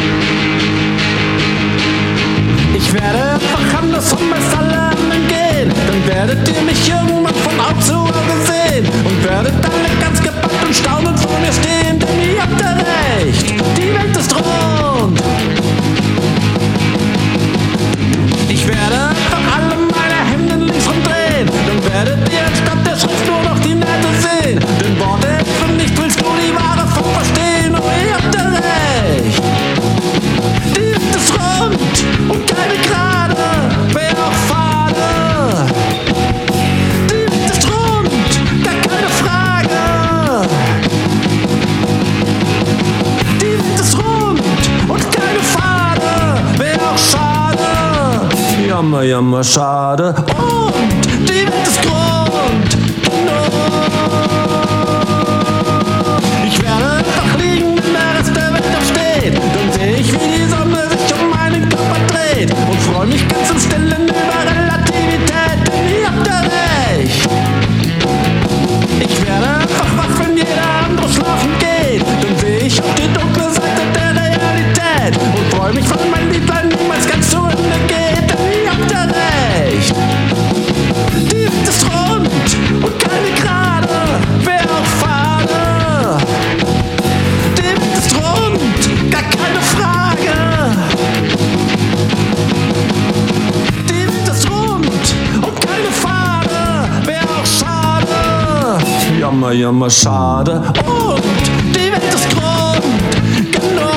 Ich werde einfach andersrum als alle anderen gehen. Dann werdet ihr mich irgendwann von Augen zu Auge sehen. Und werdet alle ganz gepackt und staunend vor mir stehen. Denn ihr habt ja recht, die Welt ist rund. Ich werde einfach alle meine Hemden links rumdrehen. Dann werdet ihr anstatt der Schrift nur noch die Nähte sehen. Denn Worte helfen nicht, willst du die Ware vom Verstehen. Und ihr habt ja recht, die Welt ist rund und keine gerade, wär auch fade. Die Welt ist rund, gar keine Frage. Die Welt ist rund und keine Fade, wär auch schade. Jammer, jammer, schade. Und die Welt ist rund, ich werde einfach liegen, wenn der Rest der Welt aufsteht. Dann sehe ich, wie die Sonne sich um meinen Körper dreht. Und freue mich ganz im Stillen über Relativität. Denn ihr habt ja recht. Ich werde einfach wach, wenn jeder andere schlafen geht. Dann sehe ich auf die dunkle Seite der Realität. Und freue mich, weil mein Liedlein niemals ganz zu Ende geht. Denn ihr habt ja recht. Die Welt ist rund und keine gerade, wär auch fade. Die Welt ist rund, gar keine Frage. Die Welt ist rund und keine Fade, wär auch schade. Jammer, jammer, schade. Und die Welt ist rund, genau.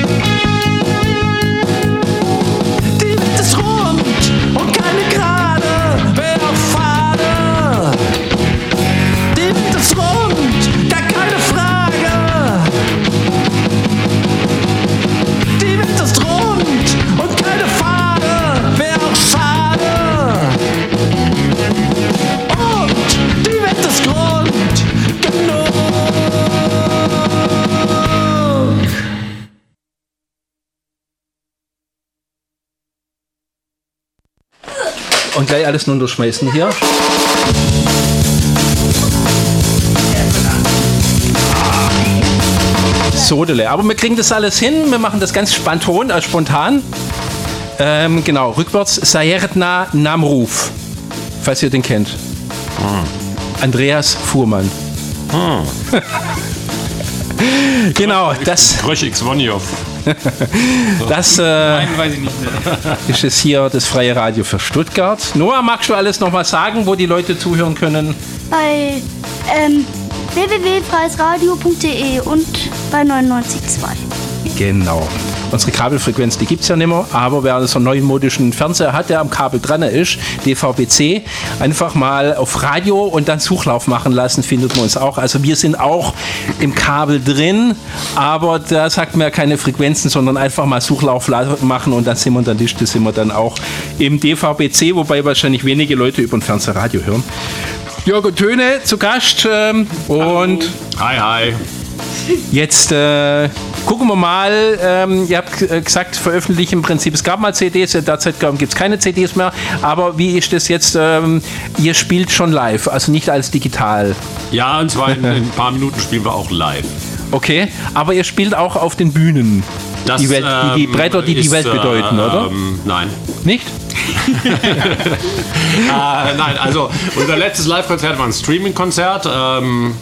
Die Welt ist rund und keine gerade, gleich alles runterschmeißen hier. Sodele. Aber wir kriegen das alles hin. Wir machen das ganz spontan. Äh, spontan. Ähm, genau, rückwärts. Sayerdna Namruf. Falls ihr den kennt. Hm. Andreas Fuhrmann. Hm. Genau, das. Gröschig Svonjov. Das äh, Nein, weiß ich nicht mehr. ist es hier das freie Radio für Stuttgart. Noah, magst du alles nochmal sagen, wo die Leute zuhören können? Bei ähm, w w w punkt freies radio punkt d e und bei neunundneunzig Komma zwei. Genau. Unsere Kabelfrequenz, die gibt es ja nicht mehr, aber wer so einen neumodischen Fernseher hat, der am Kabel dran ist, D V B C, einfach mal auf Radio und dann Suchlauf machen lassen, findet man uns auch. Also wir sind auch im Kabel drin, aber da sagt man ja keine Frequenzen, sondern einfach mal Suchlauf machen und dann sind wir in der Liste, sind wir dann auch im D V B C, wobei wahrscheinlich wenige Leute über ein Fernsehradio hören. Jörg Töne zu Gast ähm, und Hi, hi. jetzt äh, gucken wir mal, ähm, ihr habt äh, gesagt, veröffentlichen im Prinzip, es gab mal C Ds, derzeit gibt es keine C Ds mehr, aber wie ist das jetzt, ähm, ihr spielt schon live, also nicht als digital. Ja, und zwar in, in ein paar Minuten spielen wir auch live. Okay, aber ihr spielt auch auf den Bühnen, Das, die, Welt, die, die ähm, Bretter, die ist, die Welt bedeuten, äh, oder? Ähm, nein. Nicht? äh, nein, also unser letztes Live-Konzert war ein Streaming-Konzert. Ähm,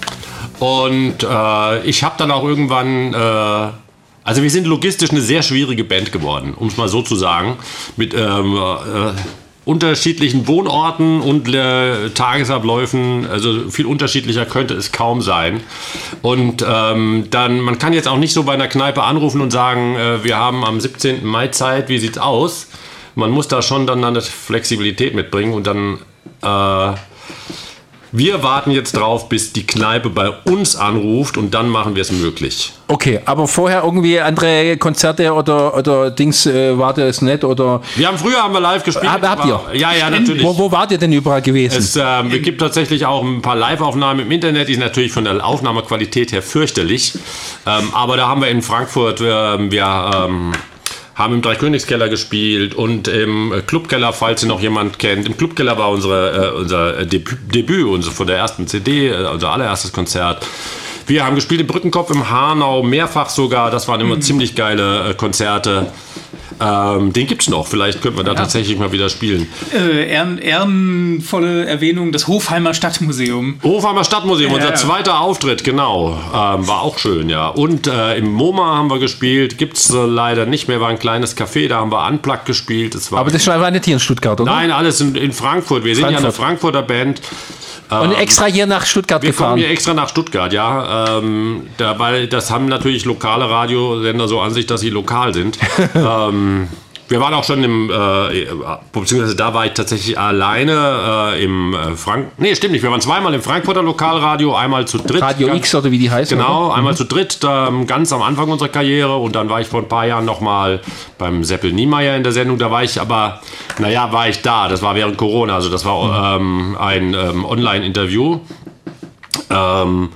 Und äh, ich habe dann auch irgendwann, äh, also wir sind logistisch eine sehr schwierige Band geworden, um es mal so zu sagen, mit ähm, äh, unterschiedlichen Wohnorten und äh, Tagesabläufen, also viel unterschiedlicher könnte es kaum sein. Und ähm, dann, man kann jetzt auch nicht so bei einer Kneipe anrufen und sagen, äh, wir haben am siebzehnten Mai Zeit, wie sieht's aus? Man muss da schon dann eine Flexibilität mitbringen und dann... Äh, Wir warten jetzt drauf, bis die Kneipe bei uns anruft und dann machen wir es möglich. Okay, aber vorher irgendwie andere Konzerte oder, oder Dings, äh, war das nicht? Oder Wir haben früher haben wir live gespielt. Hab- habt ihr? Ja, ja, natürlich. wo, wo wart ihr denn überall gewesen? Es ähm, es gibt tatsächlich auch ein paar Live-Aufnahmen im Internet, die sind natürlich von der Aufnahmequalität her fürchterlich. Ähm, aber da haben wir in Frankfurt, wir, wir ähm, haben im Dreikönigskeller gespielt und im Clubkeller, falls ihr noch jemand kennt. Im Clubkeller war unsere, äh, unser Debüt, Debüt unsere, von der ersten C D, äh, unser allererstes Konzert. Wir haben gespielt im Brückenkopf, im Hanau, mehrfach sogar. Das waren immer mhm. ziemlich geile äh, Konzerte. Ähm, den gibt's noch. Vielleicht könnten wir da ja. tatsächlich mal wieder spielen. Äh, ehren, ehrenvolle Erwähnung, das Hofheimer Stadtmuseum. Hofheimer Stadtmuseum, Ja, unser ja. zweiter Auftritt, genau. Ähm, war auch schön, ja. Und äh, im MoMA haben wir gespielt. Gibt's äh, leider nicht mehr. War ein kleines Café, da haben wir Unplugged gespielt. Das war aber das war nicht hier in Stuttgart, oder? Nein, alles in, in Frankfurt. Wir sind ja eine Frankfurt. Frankfurter Band. Und extra hier nach Stuttgart Wir gefahren. kommen hier extra nach Stuttgart, ja. Ähm, da, weil das haben natürlich lokale Radiosender so an sich, dass sie lokal sind. ähm, wir waren auch schon im, äh, beziehungsweise da war ich tatsächlich alleine äh, im äh, Frank... Nee, stimmt nicht. Wir waren zweimal im Frankfurter Lokalradio, einmal zu dritt. Radio ganz, X oder wie die heißen. Genau, oder? einmal zu dritt, ähm, ganz am Anfang unserer Karriere. Und dann war ich vor ein paar Jahren nochmal beim Seppel Niemeyer in der Sendung. Da war ich aber, naja, war ich da. Das war während Corona, also das war ähm, ein ähm, Online-Interview. Ähm,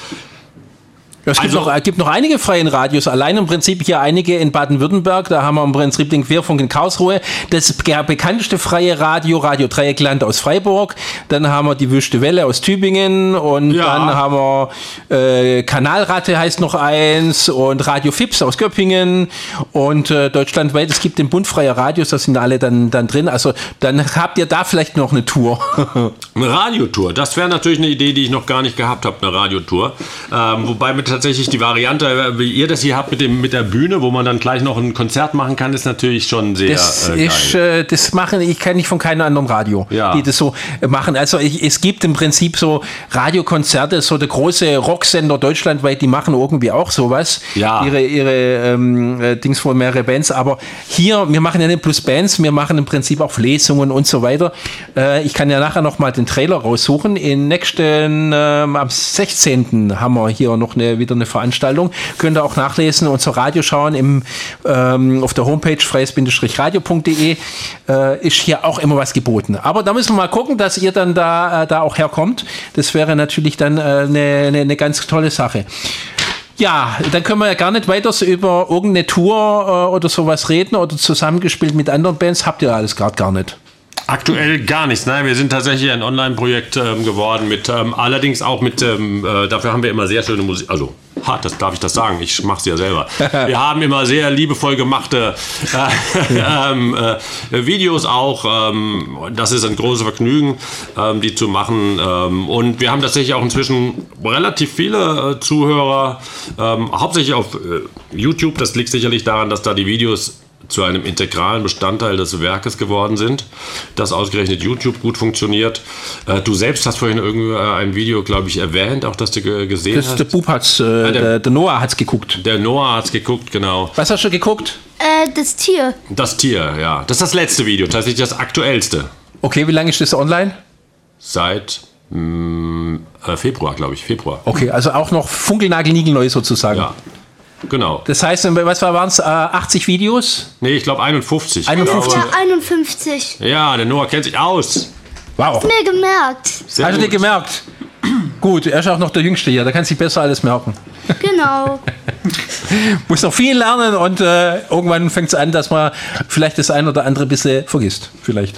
Es gibt, Also- noch, es gibt noch einige freien Radios, allein im Prinzip hier einige in Baden-Württemberg, da haben wir im Prinzip den Querfunk in Karlsruhe, das be- bekannteste freie Radio, Radio Dreieckland aus Freiburg, dann haben wir die Wüste Welle aus Tübingen und Ja. dann haben wir äh, Kanalratte heißt noch eins und Radio Fips aus Göppingen und äh, deutschlandweit, es gibt den Bund freier Radios, da sind alle dann, dann drin, also dann habt ihr da vielleicht noch eine Tour. Eine Radiotour, das wäre natürlich eine Idee, die ich noch gar nicht gehabt habe, eine Radiotour. Ähm, wobei mit tatsächlich die Variante, wie ihr das hier habt mit, dem, mit der Bühne, wo man dann gleich noch ein Konzert machen kann, ist natürlich schon sehr Das äh, ist, geil. äh, das machen, ich kenne nicht von keinem anderen Radio, Ja. die das so äh, machen. Also ich, es gibt im Prinzip so Radiokonzerte, so der große Rocksender deutschlandweit, die machen irgendwie auch sowas. Ja. Ihre, ihre ähm, äh, Dings von mehrere Bands. Aber hier, wir machen ja nicht bloß Bands, wir machen im Prinzip auch Lesungen und so weiter. Äh, ich kann ja nachher noch mal den Trailer raussuchen. In nächsten, ähm, am sechzehnten haben wir hier noch eine, wieder eine Veranstaltung. Könnt ihr auch nachlesen, unser Radio schauen im, ähm, auf der Homepage freies radio punkt de äh, ist hier auch immer was geboten. Aber da müssen wir mal gucken, dass ihr dann da, äh, da auch herkommt. Das wäre natürlich dann äh, eine, eine, eine ganz tolle Sache. Ja, dann können wir ja gar nicht weiter so über irgendeine Tour äh, oder sowas reden oder zusammengespielt mit anderen Bands. Habt ihr alles gerade gar nicht. Aktuell gar nichts. Nein, wir sind tatsächlich ein Online-Projekt ähm, geworden, mit ähm, allerdings auch mit, ähm, äh, dafür haben wir immer sehr schöne Musik, also hart, das darf ich das sagen, ich mache es ja selber. Wir haben immer sehr liebevoll gemachte äh, ähm, äh, Videos auch, ähm, das ist ein großes Vergnügen, ähm, die zu machen, ähm, und wir haben tatsächlich auch inzwischen relativ viele äh, Zuhörer, ähm, hauptsächlich auf äh, YouTube. Das liegt sicherlich daran, dass da die Videos zu einem integralen Bestandteil des Werkes geworden sind, dass ausgerechnet YouTube gut funktioniert. Äh, du selbst hast vorhin irgendwie ein Video, glaube ich, erwähnt, auch dass du ge- gesehen Das, hast. der Bub hat's, äh, der, der, der Noah hat's geguckt. Der Noah hat's geguckt, genau. Was hast du geguckt? Äh, das Tier. Das Tier, ja. Das ist das letzte Video, tatsächlich das aktuellste. Okay, wie lange ist das online? Seit mh, äh, Februar, glaube ich, Februar. Okay, also auch noch funkelnagelniegelneu sozusagen. Ja, genau. Das heißt, was waren es, äh, achtzig Videos? Nee, ich glaube einundfünfzig. einundfünfzig. Ja, einundfünfzig. Ja, der Noah kennt sich aus. Wow. Mir gemerkt. Sehr Hast du dir gut. gemerkt? Gut, er ist auch noch der Jüngste hier, der kann sich besser alles merken. Genau. Muss noch viel lernen und äh, irgendwann fängt es an, dass man vielleicht das ein oder andere ein bisschen vergisst. Vielleicht.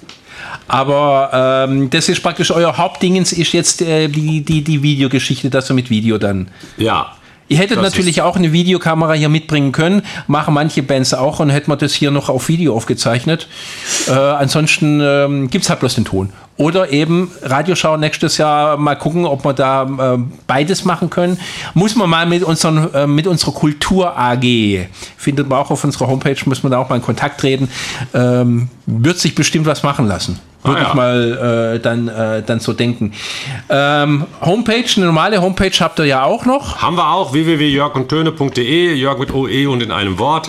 Aber ähm, das ist praktisch euer Hauptdingens, ist jetzt äh, die, die, die Videogeschichte, das so mit Video dann. Ja. Ihr hättet Das natürlich ist- auch eine Videokamera hier mitbringen können, machen manche Bands auch, und hätten wir das hier noch auf Video aufgezeichnet. Äh, ansonsten ähm, gibt es halt bloß den Ton. Oder eben Radioschau nächstes Jahr mal gucken, ob wir da äh, beides machen können. Muss man mal mit, unseren, äh, mit unserer Kultur A G, findet man auch auf unserer Homepage, muss man da auch mal in Kontakt treten. Ähm, wird sich bestimmt was machen lassen. Würde Ah, ja. ich mal äh, dann, äh, dann so denken. Ähm, Homepage, eine normale Homepage habt ihr ja auch noch. Haben wir auch, w w w punkt jörg und töne punkt d e, Jörg mit O E und in einem Wort.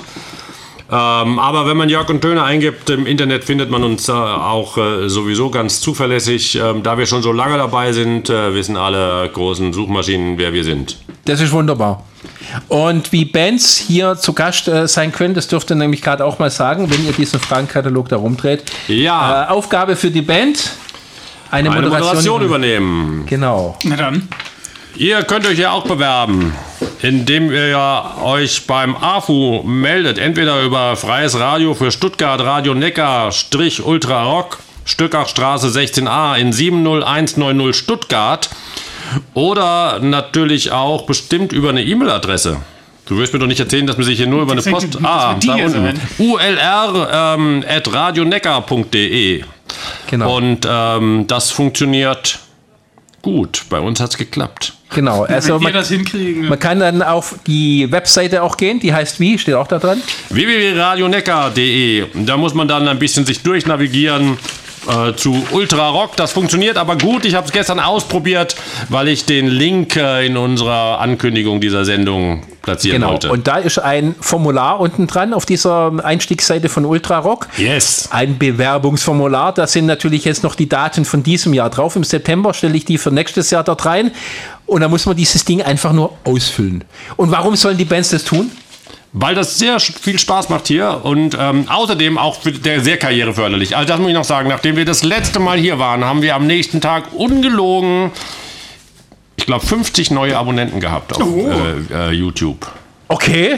Ähm, aber wenn man Jörg und Töne eingibt im Internet, findet man uns äh, auch äh, sowieso ganz zuverlässig. Ähm, da wir schon so lange dabei sind, äh, wissen alle großen Suchmaschinen, wer wir sind. Das ist wunderbar. Und wie Bands hier zu Gast äh, sein können, das dürft ihr nämlich gerade auch mal sagen, wenn ihr diesen Fragenkatalog da rumdreht. Ja. Äh, Aufgabe für die Band, eine, Eine Moderation, Moderation übernehmen. Genau. Na dann. Ihr könnt euch ja auch bewerben, indem ihr ja euch beim A F U meldet, entweder über Freies Radio für Stuttgart, Radio Neckar, Strich Ultra Rock, Stückachstraße sechzehn a in sieben null eins neun null Stuttgart, oder natürlich auch bestimmt über eine E-Mail-Adresse. Du wirst mir doch nicht erzählen, dass man sich hier nur über eine Das Post... wird- das Ah, wird die da hier unten. sein. U L R ähm, at radioneckar punkt d e. Genau. Und ähm, das funktioniert gut. Bei uns hat es geklappt. Genau. Also Wenn wir man, das hinkriegen. man kann dann auf die Webseite auch gehen, die heißt wie? Steht auch da dran? w w w punkt radioneckar punkt d e. Da muss man dann ein bisschen sich durchnavigieren äh, zu Ultra Rock. Das funktioniert aber gut. Ich habe es gestern ausprobiert, weil ich den Link äh, in unserer Ankündigung dieser Sendung platzieren Genau. wollte. Und da ist ein Formular unten dran auf dieser Einstiegsseite von Ultra Rock. yes. Ein Bewerbungsformular, da sind natürlich jetzt noch die Daten von diesem Jahr drauf. Im September stelle ich die für nächstes Jahr dort rein und dann muss man dieses Ding einfach nur ausfüllen. Und warum sollen die Bands das tun? Weil das sehr sch- viel Spaß macht hier und ähm, außerdem auch für der sehr karriereförderlich. Also das muss ich noch sagen, nachdem wir das letzte Mal hier waren, haben wir am nächsten Tag ungelogen, ich glaube, fünfzig neue Abonnenten gehabt auf Oh. äh, äh, YouTube. Okay,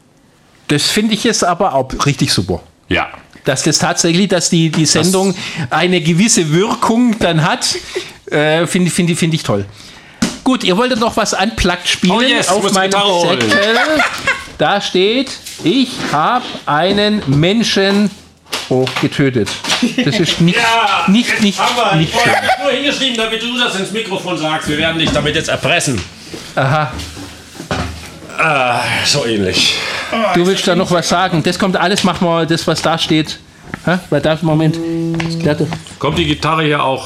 das finde ich jetzt aber auch richtig super. Ja. Dass das tatsächlich, dass die, die Sendung eine gewisse Wirkung dann hat, äh, finde find, ich- finde ich toll. Gut, ihr wolltet noch was unplugged spielen Oh yes, du auf musst die meinem Gitarre holen. Zettel. Da steht, ich habe einen Menschen oh, getötet. Das ist nicht, nicht, nicht, nicht schön. nur hingeschrieben, damit du das ins Mikrofon sagst. Wir werden dich damit jetzt erpressen. Aha, Ah, so ähnlich. du willst da noch was sagen. Das kommt alles, machen wir das, was da steht. Hä? Weil da, Moment. Warte. Kommt die Gitarre hier auch?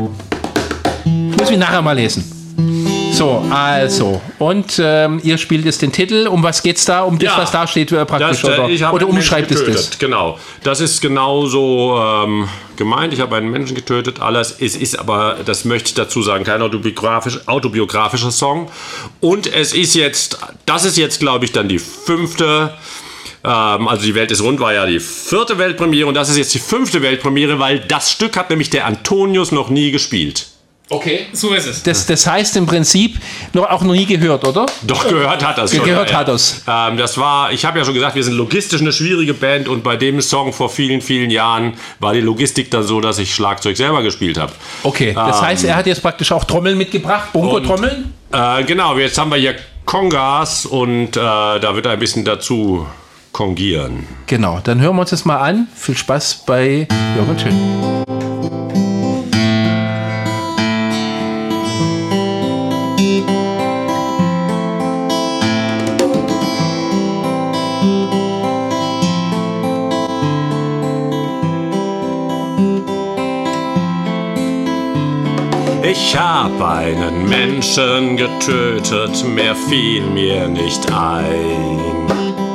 Muss ich nachher mal lesen. So, also. Und ähm, ihr spielt jetzt den Titel. Um was geht's da? Um das, Ja. was da steht, äh, praktisch? Das, äh, oder ich habe oder einen Menschen umschreibt es getötet. das? Genau. Das ist genauso ähm, gemeint. Ich habe einen Menschen getötet. Alles. Es ist aber, das möchte ich dazu sagen, kein autobiografisch, autobiografischer Song. Und es ist jetzt, das ist jetzt, glaube ich, dann die fünfte. Ähm, also die Welt ist rund war ja die vierte Weltpremiere und das ist jetzt die fünfte Weltpremiere, weil das Stück hat nämlich der Antonius noch nie gespielt. Okay. So ist es. Das, das heißt im Prinzip noch, auch noch nie gehört, oder? Doch, gehört hat das schon. Gehört ja, hat das. Ähm, das war, ich habe ja schon gesagt, wir sind logistisch eine schwierige Band und bei dem Song vor vielen, vielen Jahren war die Logistik dann so, dass ich Schlagzeug selber gespielt habe. Okay, das Ähm, heißt, er hat jetzt praktisch auch Trommeln mitgebracht, Bongo-Trommeln? Äh, genau, jetzt haben wir hier Kongas und äh, da wird er ein bisschen dazu kongieren. Genau, dann hören wir uns das mal an. Viel Spaß bei Jörg und Schön. Ich hab einen Menschen getötet, mehr fiel mir nicht ein.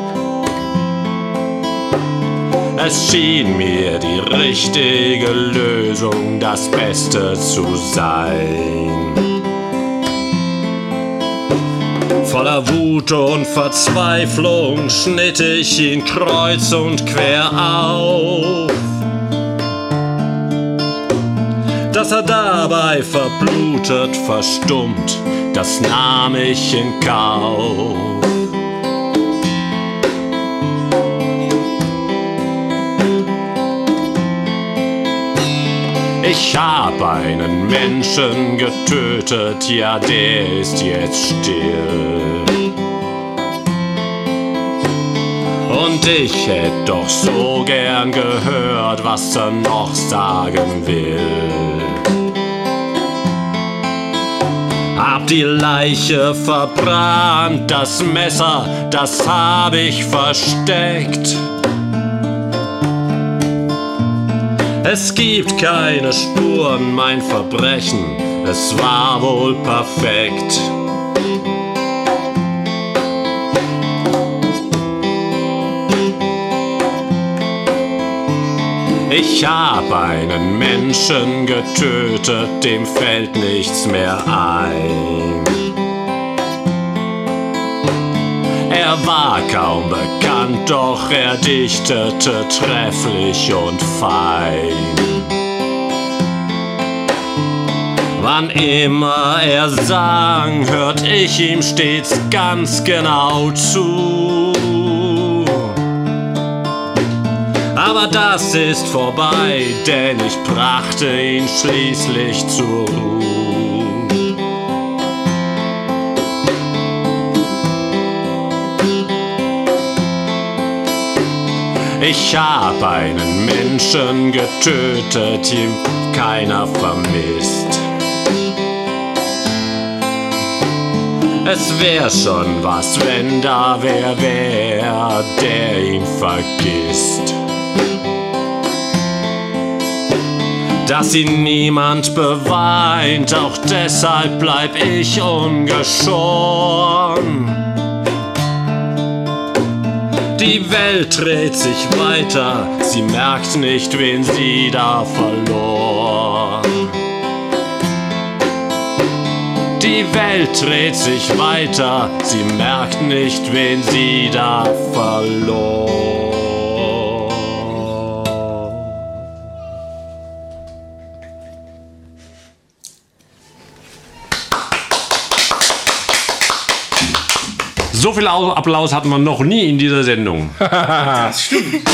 Es schien mir die richtige Lösung, das Beste zu sein. Voller Wut und Verzweiflung schnitt ich ihn kreuz und quer auf. Dass er dabei verblutet, verstummt, das nahm ich in Kauf. Ich hab einen Menschen getötet, ja, der ist jetzt still. Und ich hätt doch so gern gehört, was er noch sagen will. Hab die Leiche verbrannt, das Messer, das hab ich versteckt. Es gibt keine Spuren, mein Verbrechen, es war wohl perfekt. Ich hab einen Menschen getötet, dem fällt nichts mehr ein. Er war kaum bekannt, doch er dichtete trefflich und fein. Wann immer er sang, hört ich ihm stets ganz genau zu. Aber das ist vorbei, denn ich brachte ihn schließlich zur Ruhe. Ich hab einen Menschen getötet, ihn keiner vermisst. Es wär schon was, wenn da wer wär, der ihn vergisst. Dass ihn niemand beweint, auch deshalb bleib ich ungeschoren. Die Welt dreht sich weiter, sie merkt nicht, wen sie da verlor. Die Welt dreht sich weiter, sie merkt nicht, wen sie da verlor. So viel Applaus hatten wir noch nie in dieser Sendung. Das stimmt.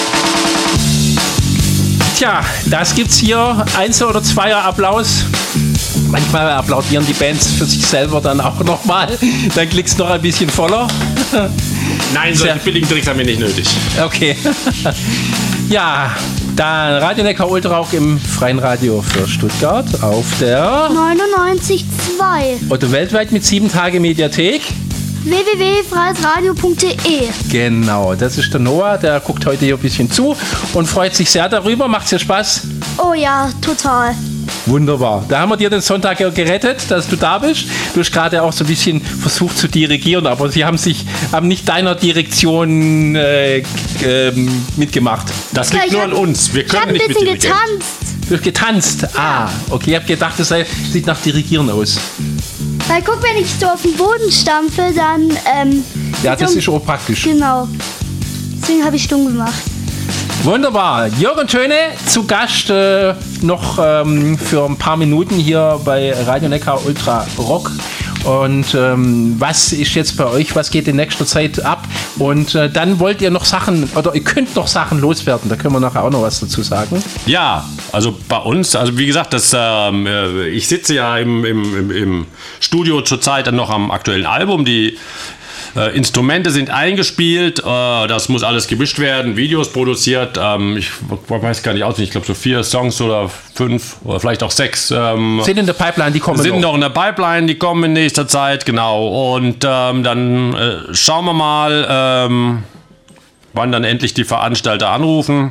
Tja, das gibt's hier. Einzel- oder Zweier Applaus. Manchmal applaudieren die Bands für sich selber dann auch nochmal. Dann klickst noch ein bisschen voller. Nein, solche billigen Tricks haben wir nicht nötig. Okay. Ja, dann Radio Neckar Ultra auch im freien Radio für Stuttgart auf der neunundneunzig Komma zwei. oder weltweit mit sieben Tage Mediathek. w w w punkt freies radio punkt d e. Genau, das ist der Noah, der guckt heute hier ein bisschen zu und freut sich sehr darüber. Macht's dir Spaß? Oh ja, total. Wunderbar. Da haben wir dir den Sonntag ja gerettet, dass du da bist. Du hast gerade auch so ein bisschen versucht zu dirigieren, aber sie haben sich haben nicht deiner Direktion äh, ähm, mitgemacht. Das liegt Ja, ich nur hab- an uns. Wir Ich habe können ein nicht bisschen mit dirigieren. getanzt. Du hast getanzt. Ah, okay. Ich habe gedacht, das sei, sieht nach Dirigieren aus. Weil guck, wenn ich so auf den Boden stampfe, dann, ähm... Ja, das so- ist auch praktisch. Genau. Deswegen habe ich stumm gemacht. Wunderbar. Jörg und Töne zu Gast äh, noch ähm, für ein paar Minuten hier bei Radio Neckar Ultra Rock. Und ähm, was ist jetzt bei euch? Was geht in nächster Zeit ab? Und äh, dann wollt ihr noch Sachen, oder ihr könnt noch Sachen loswerden. Da können wir nachher auch noch was dazu sagen. Ja, also bei uns, also wie gesagt, das, ähm, ich sitze ja im, im, im Studio zurzeit dann noch am aktuellen Album. Die Äh, Instrumente sind eingespielt, äh, das muss alles gemischt werden, Videos produziert. Ähm, ich weiß gar nicht aus, ich glaube so vier Songs oder fünf oder vielleicht auch sechs. Ähm, sind in der Pipeline, die kommen Sind noch. noch in der Pipeline, die kommen in nächster Zeit, genau. Und ähm, dann äh, schauen wir mal, ähm, wann dann endlich die Veranstalter anrufen,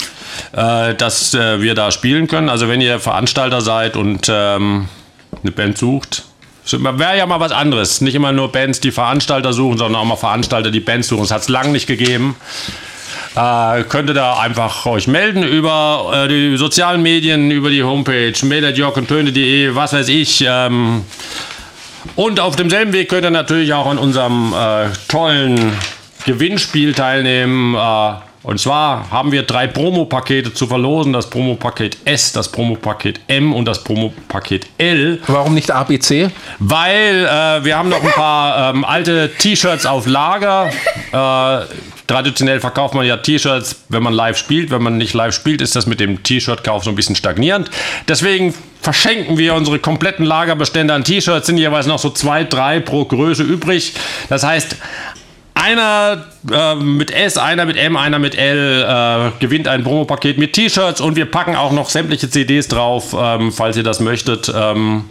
äh, dass äh, wir da spielen können. Also wenn ihr Veranstalter seid und ähm, eine Band sucht, wäre ja mal was anderes. Nicht immer nur Bands, die Veranstalter suchen, sondern auch mal Veranstalter, die Bands suchen. Das hat es lange nicht gegeben. Äh, könnt ihr da einfach euch melden über äh, die sozialen Medien, über die Homepage, mail at jörg und töne punkt de, was weiß ich. Ähm, und auf demselben Weg könnt ihr natürlich auch an unserem äh, tollen Gewinnspiel teilnehmen. Äh, Und zwar haben wir drei Promo-Pakete zu verlosen. Das Promo-Paket S, das Promo-Paket M und das Promo-Paket L. Warum nicht A B C? Weil äh, wir haben noch ein paar ähm, alte T-Shirts auf Lager. Äh, traditionell verkauft man ja T-Shirts, wenn man live spielt. Wenn man nicht live spielt, ist das mit dem T-Shirt-Kauf so ein bisschen stagnierend. Deswegen verschenken wir unsere kompletten Lagerbestände an T-Shirts. Sind jeweils noch so zwei, drei pro Größe übrig. Das heißt, einer äh, mit S, einer mit M, einer mit L äh, gewinnt ein Promopaket mit T-Shirts und wir packen auch noch sämtliche C Ds drauf, ähm, falls ihr das möchtet. Ähm,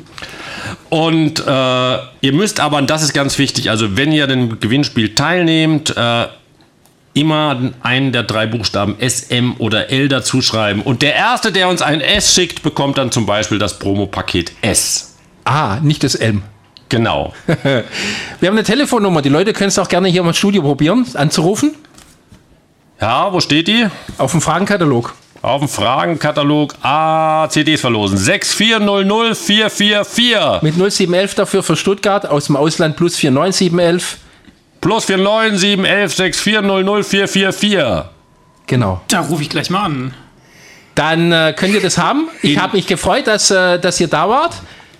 und äh, ihr müsst aber, und das ist ganz wichtig, also wenn ihr dem Gewinnspiel teilnehmt, äh, immer einen der drei Buchstaben S, M oder L dazu schreiben. Und der Erste, der uns ein S schickt, bekommt dann zum Beispiel das Promopaket S. Ah, nicht das M. Genau. Wir haben eine Telefonnummer. Die Leute können es auch gerne hier im Studio probieren, anzurufen. Ja, wo steht die? Auf dem Fragenkatalog. Auf dem Fragenkatalog A, C Ds verlosen. sechs vier null null vier vier vier. Mit null sieben elf dafür für Stuttgart. Aus dem Ausland plus vier neun sieben elf. Plus vier neun sieben elf sechs vier null null vier vier vier. Genau. Da rufe ich gleich mal an. Dann äh, könnt ihr das haben. Ich habe mich gefreut, dass, äh, dass ihr da wart.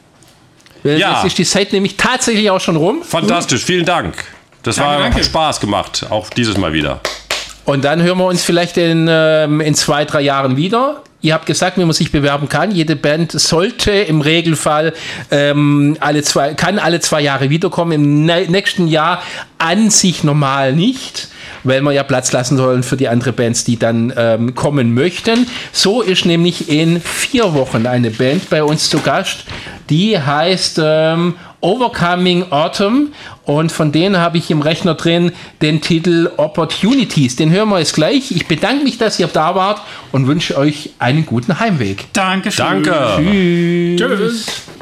Ja. Jetzt ist die Zeit nämlich tatsächlich auch schon rum. Fantastisch, vielen Dank. Das Danke, war danke. hat Spaß gemacht, auch dieses Mal wieder. Und dann hören wir uns vielleicht in, ähm, in zwei, drei Jahren wieder. Ihr habt gesagt, wie man sich bewerben kann. Jede Band sollte im Regelfall ähm, alle zwei, kann alle zwei Jahre wiederkommen. Im ne- nächsten Jahr an sich normal nicht, weil wir ja Platz lassen sollen für die anderen Bands, die dann ähm, kommen möchten. So ist nämlich in vier Wochen eine Band bei uns zu Gast. Die heißt ähm, Overcoming Autumn und von denen habe ich im Rechner drin den Titel Opportunities. Den hören wir jetzt gleich. Ich bedanke mich, dass ihr da wart und wünsche euch einen guten Heimweg. Dankeschön. Danke. Tschüss.